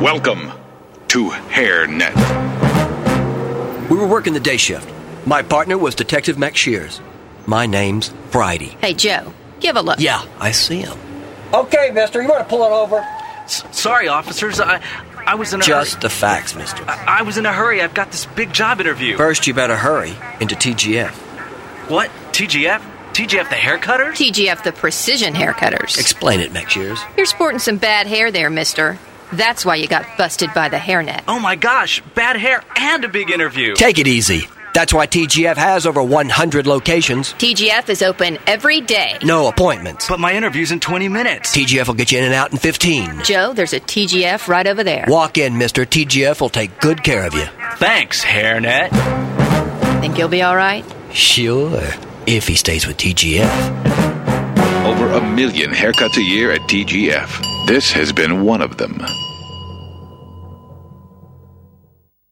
Welcome to HairNet. We were working the day shift. My partner was Detective Max Shears. My name's Friday. Hey, Joe, give a look. Yeah, I see him. Okay, mister, you want to pull it over? Sorry, officers. I was in a Just hurry. the facts, mister. I was in a hurry. I've got this big job interview. First, you better hurry into TGF. What? TGF? TGF the hair cutters? TGF the Precision Hair Cutters. Explain it, Max Shears. You're sporting some bad hair there, mister. That's why you got busted by the hairnet. Oh my gosh, bad hair and a big interview. Take it easy. That's why TGF has over 100 locations. TGF is open every day. No appointments. But my interview's in 20 minutes. TGF will get you in and out in 15. Joe, there's a TGF right over there. Walk in, mister. TGF will take good care of you. Thanks, HairNet. Think you'll be all right? Sure, if he stays with TGF. Over 1 million haircuts a year at TGF. This has been one of them.